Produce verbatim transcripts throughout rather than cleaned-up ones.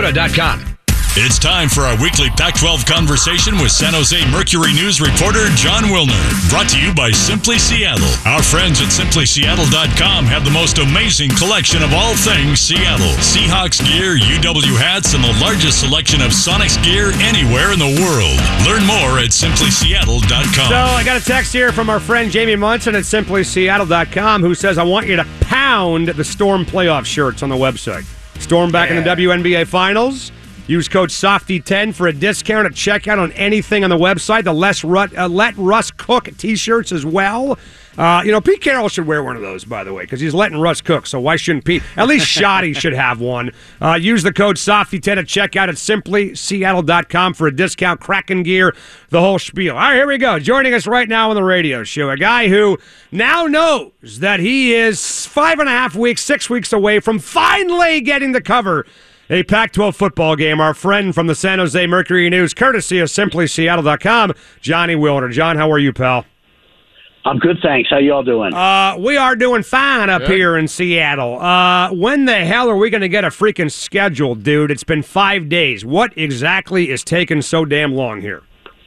Toyota dot com. It's time for our weekly Pac twelve conversation with San Jose Mercury News reporter John Wilner. Brought to you by Simply Seattle. Our friends at Simply Seattle dot com have the most amazing collection of all things Seattle. Seahawks gear, U W hats, and the largest selection of Sonics gear anywhere in the world. Learn more at Simply Seattle dot com. So I got a text here from our friend Jamie Munson at Simply Seattle dot com who says, I want you to pound the Storm playoff shirts on the website. Storm back yeah. in the W N B A Finals. Use code Softy ten for a discount at checkout on anything on the website. The Less Rut, uh, Let Russ Cook T-shirts as well. Uh, you know, Pete Carroll should wear one of those, by the way, because he's letting Russ cook, so why shouldn't Pete? At least Shoddy should have one. Uh, use the code Softy ten at checkout at Simply Seattle dot com for a discount. Kraken gear, the whole spiel. All right, here we go. Joining us right now on the radio show, a guy who now knows that he is five and a half weeks, six weeks away from finally getting the cover a Pac twelve football game. Our friend from the San Jose Mercury News, courtesy of Simply Seattle dot com, Johnny Wilner. John, how are you, pal? I'm good, thanks. How you all doing? Uh, we are doing fine up good. here in Seattle. Uh, when the hell are we going to get a freaking schedule, dude? It's been five days. What exactly is taking so damn long here?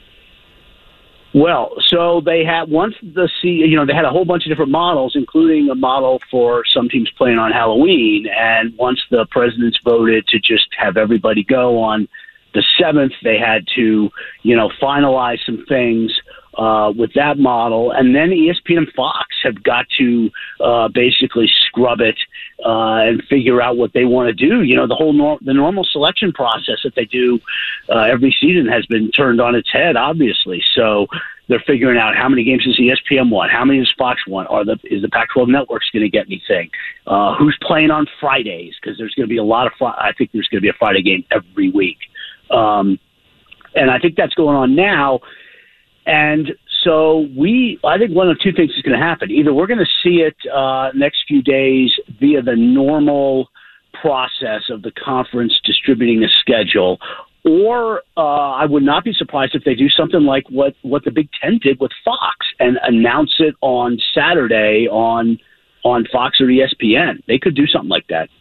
Well, so they had once the C, you know, they had a whole bunch of different models, including a model for some teams playing on Halloween. And once the presidents voted to just have everybody go on the seventh, they had to, you know, finalize some things uh, with that model. And then E S P N and Fox have got to uh, basically scrub it uh, and figure out what they want to do. You know, the whole nor- the normal selection process that they do uh, every season has been turned on its head, obviously. So they're figuring out how many games does E S P N want, how many does Fox want, are the is the Pac twelve networks going to get anything, uh, who's playing on Fridays, because there's going to be a lot of fr- I think there's going to be a Friday game every week, um, and I think that's going on now. And so we, I think one of two things is going to happen. Either we're going to see it uh, next few days via the normal process of the conference distributing a schedule, or uh, I would not be surprised if they do something like what, what the Big Ten did with Fox and announce it on Saturday on on Fox or E S P N. They could do something like that.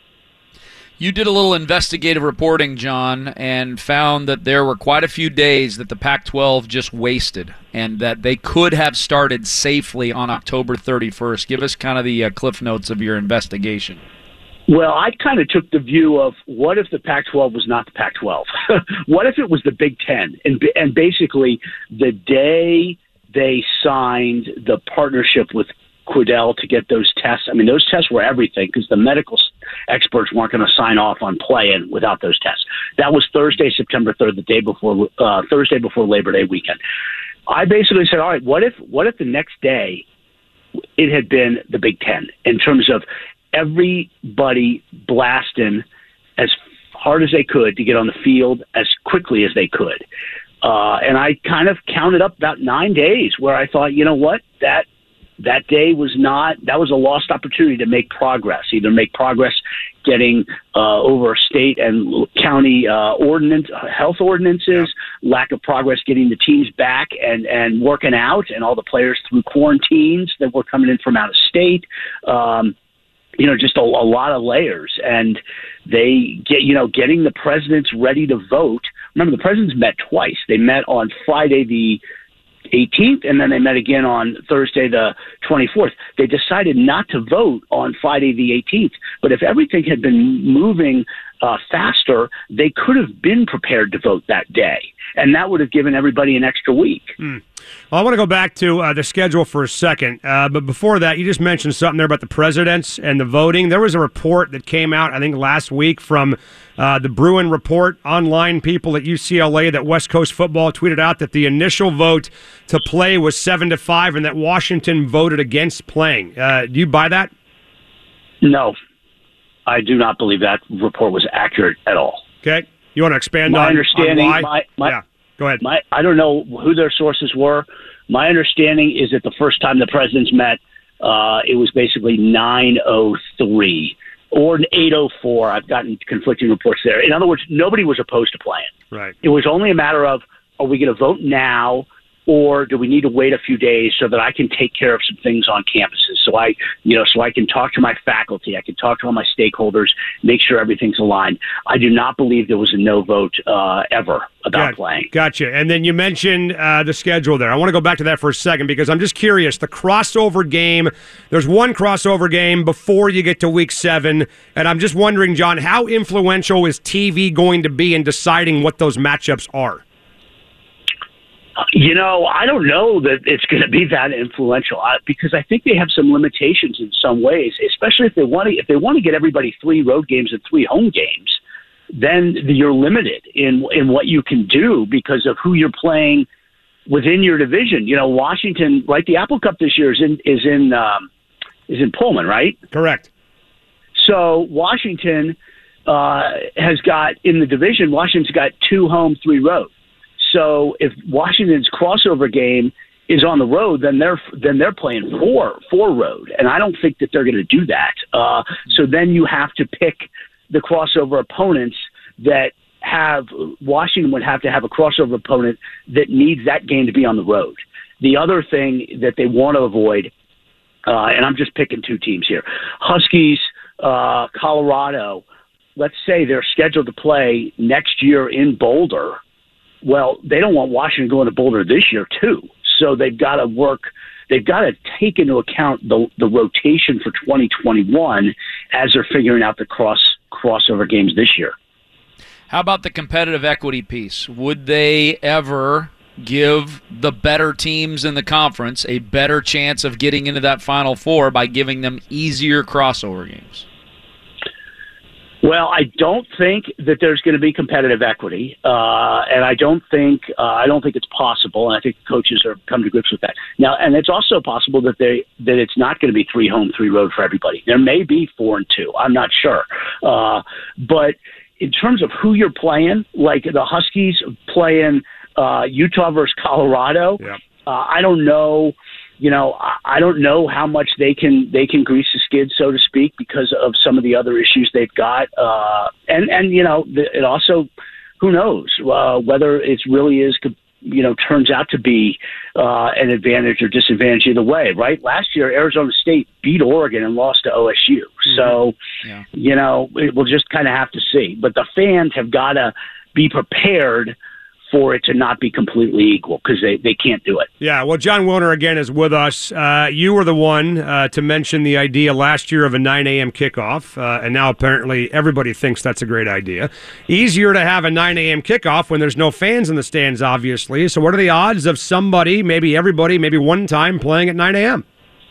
You did a little investigative reporting, John, and found that there were quite a few days that the Pac twelve just wasted and that they could have started safely on October thirty-first. Give us kind of the uh, cliff notes of your investigation. Well, I kind of took the view of what if the Pac twelve was not the Pac twelve? What if it was the Big Ten? And, and basically, the day they signed the partnership with Quidel to get those tests, I mean, those tests were everything because the medical experts weren't going to sign off on playing without those tests. That was Thursday, September third, the day before, uh, Thursday before Labor Day weekend. I basically said, all right, what if, what if the next day it had been the Big Ten in terms of everybody blasting as hard as they could to get on the field as quickly as they could. Uh, and I kind of counted up about nine days where I thought, you know what, that that day was not, that was a lost opportunity to make progress, either make progress getting uh, over state and county uh, ordinance, health ordinances, yeah. lack of progress getting the teams back and, and working out and all the players through quarantines that were coming in from out of state. Um, you know, just a, a lot of layers. And they get, you know, getting the presidents ready to vote. Remember, the presidents met twice. They met on Friday the eighteenth, and then they met again on Thursday the twenty-fourth. They decided not to vote on Friday the eighteenth. But if everything had been moving uh, faster, they could have been prepared to vote that day. And that would have given everybody an extra week. Mm. Well, I want to go back to uh, the schedule for a second. Uh, but before that, you just mentioned something there about the presidents and the voting. There was a report that came out, I think, last week from uh, the Bruin Report online people at U C L A that West Coast Football tweeted out that the initial vote to play was seven to five and that Washington voted against playing. Uh, do you buy that? No, I do not believe that report was accurate at all. Okay. You want to expand my on, understanding, on why? My, my, yeah, go ahead. My, I don't know who their sources were. My understanding is that the first time the presidents met, uh, it was basically nine oh three or eight oh four. I've gotten conflicting reports there. In other words, nobody was opposed to playing. Right. It was only a matter of, are we going to vote now or do we need to wait a few days so that I can take care of some things on campuses? So I, you know, so I can talk to my faculty, I can talk to all my stakeholders, make sure everything's aligned. I do not believe there was a no vote uh, ever about Got, playing. Gotcha. And then you mentioned uh, the schedule there. I want to go back to that for a second because I'm just curious. The crossover game, there's one crossover game before you get to week seven, and I'm just wondering, John, how influential is T V going to be in deciding what those matchups are? You know, I don't know that it's going to be that influential uh, because I think they have some limitations in some ways, especially if they want to if they want to get everybody three road games and three home games. Then you're limited in in what you can do because of who you're playing within your division. You know, Washington, right? The Apple Cup this year is in is in um, is in Pullman, right? Correct. So Washington uh, has got in the division. Washington's got two home, three road. So if Washington's crossover game is on the road, then they're then they're playing four four road, and I don't think that they're going to do that. Uh, so then you have to pick the crossover opponents that have Washington would have to have a crossover opponent that needs that game to be on the road. The other thing that they want to avoid, uh, and I'm just picking two teams here, Huskies, uh, Colorado. Let's say they're scheduled to play next year in Boulder. Well, they don't want Washington going to Boulder this year, too. So they've got to work, they've got to take into account the the rotation for twenty twenty-one as they're figuring out the cross crossover games this year. How about the competitive equity piece? Would they ever give the better teams in the conference a better chance of getting into that Final Four by giving them easier crossover games? Well, I don't think that there's going to be competitive equity, uh, and I don't think uh, I don't think it's possible. And I think the coaches are come to grips with that now. And it's also possible that they that it's not going to be three home, three road for everybody. There may be four and two. I'm not sure, uh, but in terms of who you're playing, like the Huskies playing uh, Utah versus Colorado, yeah. uh, I don't know. You know, I don't know how much they can they can grease the skid, so to speak, because of some of the other issues they've got. Uh, and, and, you know, it also, who knows uh, whether it really is, you know, turns out to be uh, an advantage or disadvantage either way, right? Last year, Arizona State beat Oregon and lost to O S U. Mm-hmm. So, yeah. you know, we'll just kind of have to see. But the fans have got to be prepared for it to not be completely equal because they, they can't do it. Yeah, well, John Wilner again is with us. Uh, you were the one uh, to mention the idea last year of a nine a.m. kickoff, uh, and now apparently everybody thinks that's a great idea. Easier to have a nine a.m. kickoff when there's no fans in the stands, obviously. So what are the odds of somebody, maybe everybody, maybe one time playing at nine a.m.?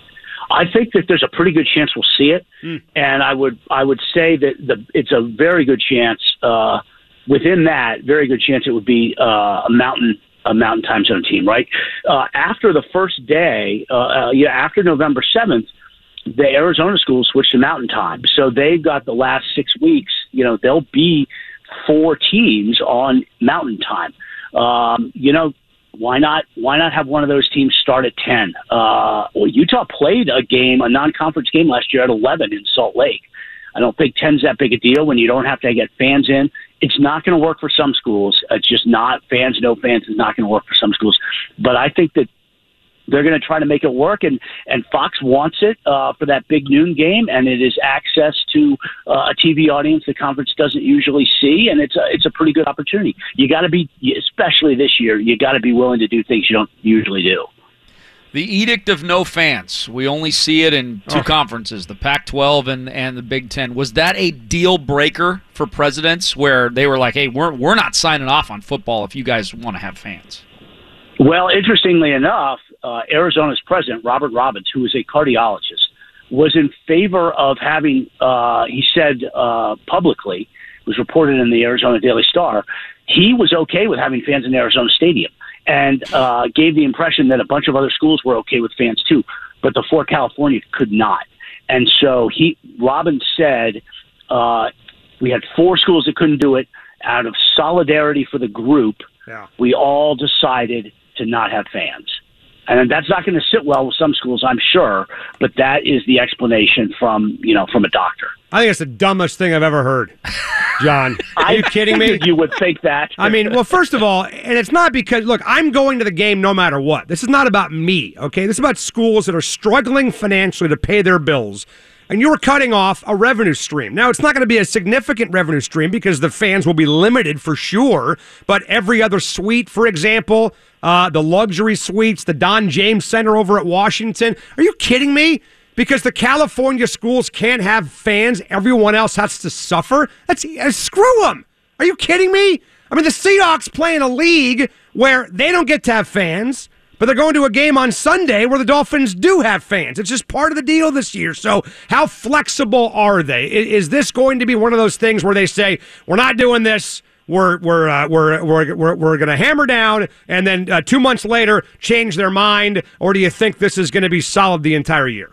I think that there's a pretty good chance we'll see it, mm. and I would I would say that the it's a very good chance uh, – within that, very good chance it would be uh, a mountain a mountain time zone team, right? Uh, after the first day, uh, uh, yeah, after November seventh, the Arizona schools switched to mountain time. So they've got the last six weeks, you know, there'll be four teams on mountain time. Um, you know, why not why not have one of those teams start at ten? Uh, well, Utah played a game, a non-conference game last year at eleven in Salt Lake. I don't think ten's that big a deal when you don't have to get fans in. It's not going to work for some schools. It's just not fans, no fans is not going to work for some schools. But I think that they're going to try to make it work, and, and Fox wants it uh, for that big noon game, and it is access to uh, a T V audience the conference doesn't usually see, and it's a, it's a pretty good opportunity. You got to be, especially this year, you got to be willing to do things you don't usually do. The edict of no fans. We only see it in two oh. conferences, the Pac twelve and, and the Big Ten. Was that a deal breaker for presidents where they were like, hey, we're we're not signing off on football if you guys want to have fans? Well, interestingly enough, uh, Arizona's president, Robert Robbins, who is a cardiologist, was in favor of having, uh, he said uh, publicly, was reported in the Arizona Daily Star, he was okay with having fans in Arizona Stadium. And uh, gave the impression that a bunch of other schools were okay with fans too, but the four California could not. And so he, Robbins said, uh, we had four schools that couldn't do it. Out of solidarity for the group, yeah. we all decided to not have fans. And that's not going to sit well with some schools, I'm sure, but that is the explanation from, you know, from a doctor. I think it's the dumbest thing I've ever heard, John. Are you kidding me? You would think that. I mean, well, first of all, and it's not because, look, I'm going to the game no matter what. This is not about me, okay? This is about schools that are struggling financially to pay their bills, and you're cutting off a revenue stream. Now, it's not going to be a significant revenue stream because the fans will be limited for sure, but every other suite, for example, uh, the luxury suites, the Don James Center over at Washington, are you kidding me? Because the California schools can't have fans, everyone else has to suffer? That's uh, screw them. Are you kidding me? I mean, the Seahawks play in a league where they don't get to have fans, but they're going to a game on Sunday where the Dolphins do have fans. It's just part of the deal this year. So how flexible are they? Is this going to be one of those things where they say, we're not doing this, we're we're uh, we're we're we're, we're going to hammer down, and then uh, two months later change their mind? Or do you think this is going to be solid the entire year?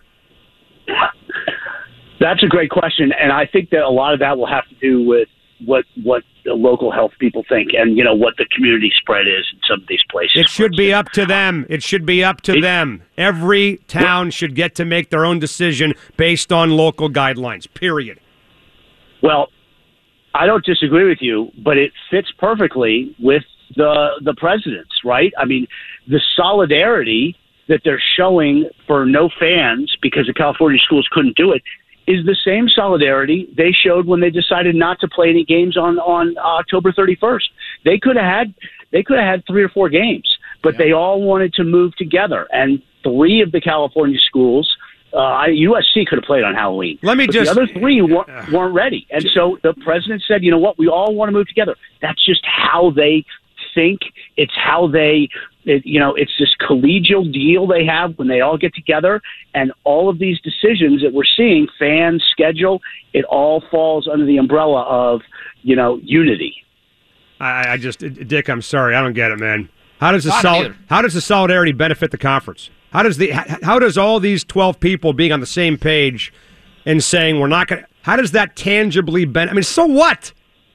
That's a great question, and I think that a lot of that will have to do with what what the local health people think, and you know what the community spread is in some of these places. It should be up to them. It should be up to it, them. Every town should get to make their own decision based on local guidelines. Period. Well, I don't disagree with you, but it fits perfectly with the the presidents, right? I mean, the solidarity that they're showing for no fans because the California schools couldn't do it is the same solidarity they showed when they decided not to play any games on, on October thirty-first. They could have had they could have had three or four games, but yeah. They all wanted to move together. And three of the California schools, uh, U S C could have played on Halloween. Let me but just the other three weren't, weren't ready. And so the president said, you know what, we all want to move together. That's just how they think. It's how they, it, you know, it's this collegial deal they have when they all get together, and all of these decisions that we're seeing, fans, schedule, it all falls under the umbrella of, you know, unity. I, I just, Dick, I'm sorry, I don't get it, man. How does the sol- how does the solidarity benefit the conference? How does the how does all these twelve people being on the same page and saying we're not going to, how does that tangibly benefit? I mean, so what?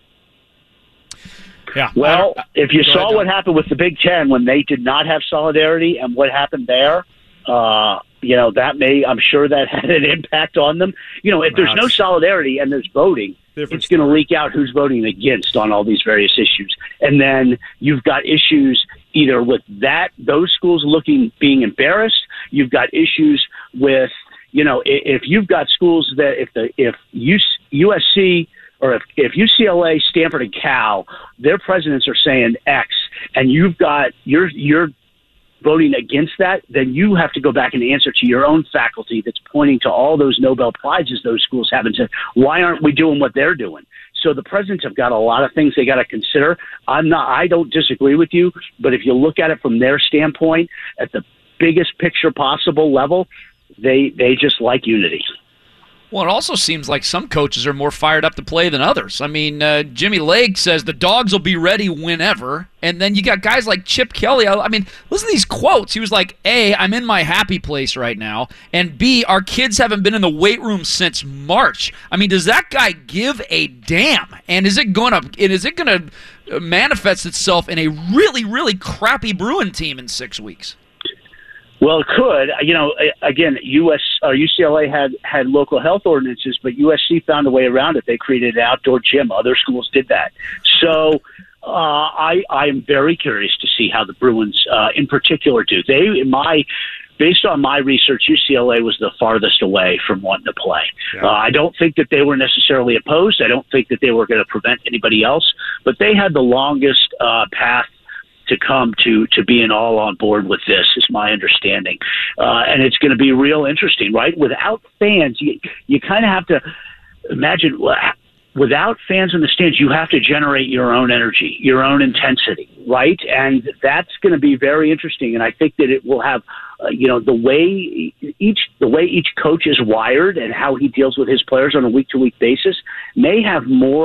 Yeah. Well, if you saw ahead, what happened with the Big Ten when they did not have solidarity and what happened there, uh, you know, that may, I'm sure that had an impact on them. You know, if there's no solidarity and there's voting, it's going to leak out who's voting against on all these various issues. And then you've got issues either with that, those schools looking, being embarrassed. You've got issues with, you know, if you've got schools that if the, if U S C, or if, if U C L A, Stanford, and Cal, their presidents are saying X, and you've got you're you're voting against that, then you have to go back and answer to your own faculty that's pointing to all those Nobel Prizes those schools have and say, why aren't we doing what they're doing? So the presidents have got a lot of things they got to consider. I'm not. I don't disagree with you, but if you look at it from their standpoint, at the biggest picture possible level, they they just like unity. Well, it also seems like some coaches are more fired up to play than others. I mean, uh, Jimmy Lake says the dogs will be ready whenever, and then you got guys like Chip Kelly. I, I mean, listen to these quotes. He was like, A, I'm in my happy place right now, and B, our kids haven't been in the weight room since March. I mean, does that guy give a damn? And is it going to is it going to manifest itself in a really, really crappy Bruin team in six weeks? Well, it could. You know, again, U S uh, U C L A had, had local health ordinances, but U S C found a way around it. They created an outdoor gym. Other schools did that. So uh, I I am very curious to see how the Bruins, uh, in particular, do. They, in my, based on my research, U C L A was the farthest away from wanting to play. Yeah. Uh, I don't think that they were necessarily opposed. I don't think that they were going to prevent anybody else, but they had the longest uh, path to come to to being all on board with this, is my understanding. Uh, and it's going to be real interesting, right? Without fans, you, you kind of have to imagine, without fans in the stands, you have to generate your own energy, your own intensity, right? And that's going to be very interesting. And I think that it will have, uh, you know, the way each the way each coach is wired and how he deals with his players on a week-to-week basis may have more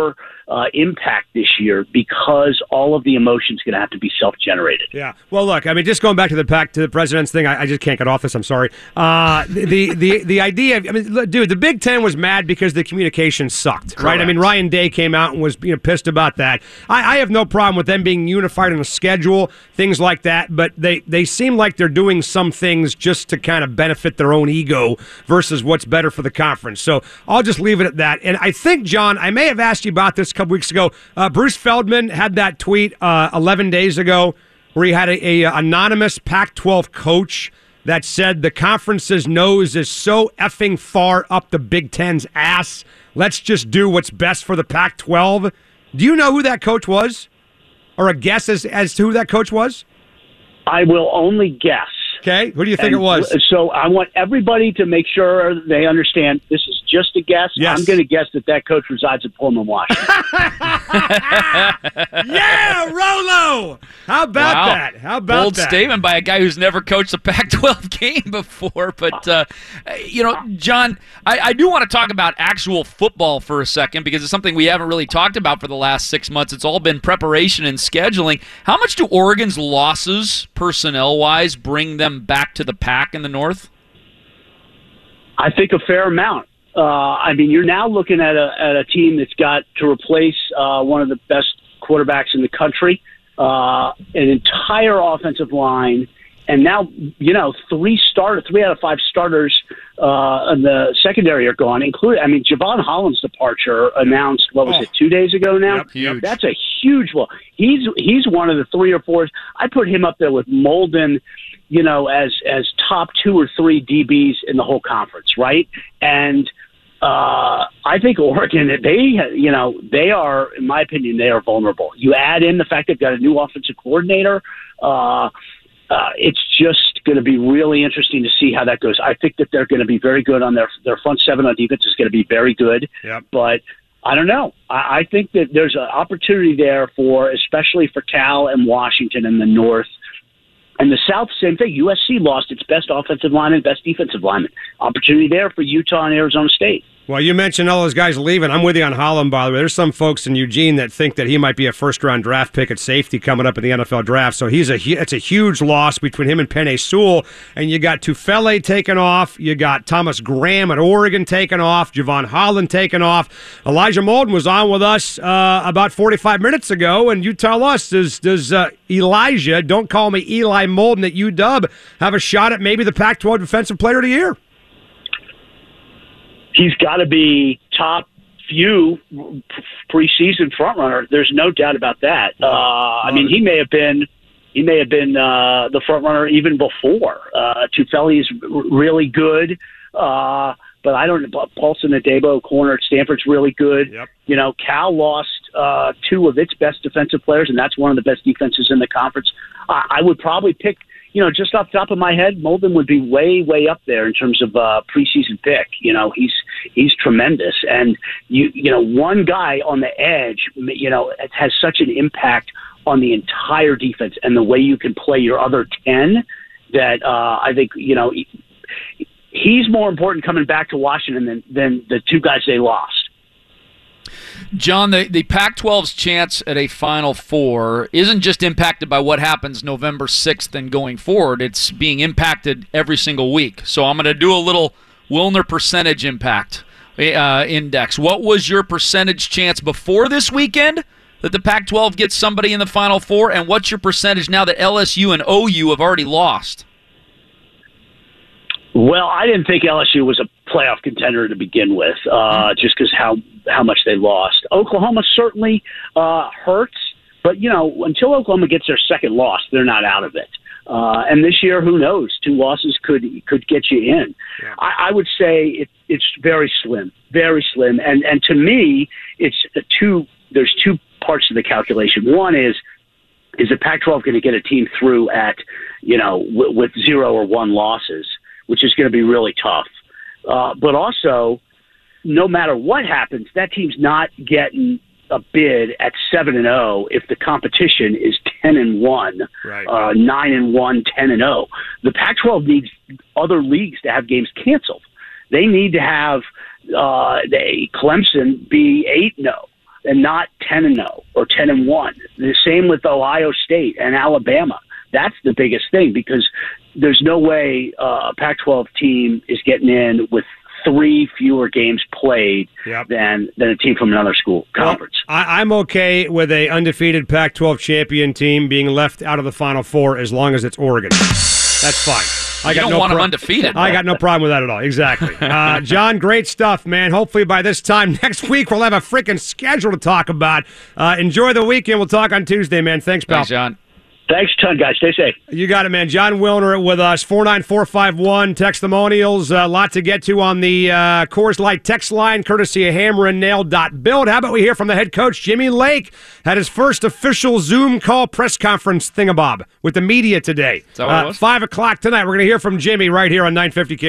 uh, impact this year because all of the emotion's going to have to be self-generated. Yeah. Well, look, I mean, just going back to the pack to the president's thing, I, I just can't get off this. I'm sorry. Uh, the, the the the idea. Of, I mean, look, dude, the Big Ten was mad because the communication sucked, right? I mean, Ryan Day came out and was you know pissed about that. I, I have no problem with them being unified in a schedule, things like that. But they they seem like they're doing some things just to kind of benefit their own ego versus what's better for the conference. So I'll just leave it at that. And I think, John, I may have asked you about this a couple weeks ago. Uh, Bruce Feldman had that tweet uh, eleven days ago where he had a, a anonymous Pac twelve coach that said the conference's nose is so effing far up the Big Ten's ass. Let's just do what's best for the Pac twelve. Do you know who that coach was? Or a guess as, as to who that coach was? I will only guess. Okay, who do you think and it was? So I want everybody to make sure they understand this is just a guess. Yes. I'm going to guess that that coach resides in Pullman, Washington. Yeah, Rolo! How about Wow. that? How about Bold that? statement by a guy who's never coached a Pac twelve game before. But, uh, you know, John, I, I do want to talk about actual football for a second because it's something we haven't really talked about for the last six months. It's all been preparation and scheduling. How much do Oregon's losses, personnel-wise, bring them back to the Pac in the North? I think a fair amount. Uh, I mean, you're now looking at a at a team that's got to replace uh, one of the best quarterbacks in the country, uh, an entire offensive line, and now you know three start three out of five starters uh, in the secondary are gone. Including, I mean, Javon Holland's departure announced what was Oh. it two days ago now? Yep, huge. That's a huge one. He's he's one of the three or four. I put him up there with Molden, you know, as as top two or three D Bs in the whole conference, right? And uh, I think Oregon, they, you know, they are, in my opinion, they are vulnerable. You add in the fact they've got a new offensive coordinator. Uh, uh, it's just going to be really interesting to see how that goes. I think that they're going to be very good on their their front seven on defense is going to be very good. Yep. But I don't know. I, I think that there's an opportunity there for, especially for Cal and Washington in the North. And the South, same thing. U S C lost its best offensive lineman, best defensive lineman. Opportunity there for Utah and Arizona State. Well, you mentioned all those guys leaving. I'm with you on Holland, by the way. There's some folks in Eugene that think that he might be a first-round draft pick at safety coming up in the N F L draft. So he's a it's a huge loss between him and Penei Sewell. And you got Tufele taken off. You got Thomas Graham at Oregon taken off. Javon Holland taken off. Elijah Molden was on with us uh, about forty-five minutes ago, and you tell us, does does uh, Elijah, don't call me Eli Molden at U W, have a shot at maybe the Pac twelve Defensive Player of the Year? He's got to be top few preseason frontrunner. There's no doubt about that. Uh, I mean, he may have been he may have been uh, the frontrunner even before. Uh, Tufele is really good, uh, but I don't. Paulson Adebo, corner at Stanford's really good. Yep. You know, Cal lost uh, two of its best defensive players, and that's one of the best defenses in the conference. I, I would probably pick. You know, just off the top of my head, Molden would be way, way up there in terms of uh, preseason pick. You know, he's he's tremendous, and you you know, one guy on the edge, you know, has such an impact on the entire defense and the way you can play your other ten that uh, I think you know he's more important coming back to Washington than than the two guys they lost. John, the, the Pac twelve's chance at a Final Four isn't just impacted by what happens November sixth and going forward. It's being impacted every single week. So I'm going to do a little Wilner percentage impact uh, index. What was your percentage chance before this weekend that the Pac twelve gets somebody in the Final Four, and what's your percentage now that L S U and O U have already lost? Well, I didn't think L S U was a playoff contender to begin with, uh, just because how how much they lost. Oklahoma certainly uh, hurts, but you know, until Oklahoma gets their second loss, they're not out of it. Uh, and this year, who knows? Two losses could could get you in. Yeah. I, I would say it, it's very slim, very slim. And and to me, it's a two. There's two parts of the calculation. One is is the Pac twelve going to get a team through at you know w- with zero or one losses, which is going to be really tough. Uh, but also, no matter what happens, that team's not getting a bid at seven and zero if the competition is ten and one, right. uh, nine and one, ten and zero. The Pac twelve needs other leagues to have games canceled. They need to have uh, they Clemson be eight and zero. and not ten and oh or ten and one. The same with Ohio State and Alabama. That's the biggest thing, because there's no way uh, a Pac twelve team is getting in with three fewer games played yep. than than a team from another school conference. Well, I, I'm okay with a undefeated Pac twelve champion team being left out of the Final Four as long as it's Oregon. That's fine. I you got don't no want pro- them undefeated. I got no problem with that at all. Exactly. Uh, John, great stuff, man. Hopefully by this time next week we'll have a freaking schedule to talk about. Uh, enjoy the weekend. We'll talk on Tuesday, man. Thanks, pal. Thanks, John. Thanks a ton, guys. Stay safe. You got it, man. John Wilner with us, four nine four five one, Textimonials. A uh, lot to get to on the uh, Coors Light text line, courtesy of hammer and nail dot build. How about we hear from the head coach, Jimmy Lake, had his first official Zoom call press conference thingabob with the media today. Is that what it was? five o'clock tonight. We're going to hear from Jimmy right here on nine fifty K.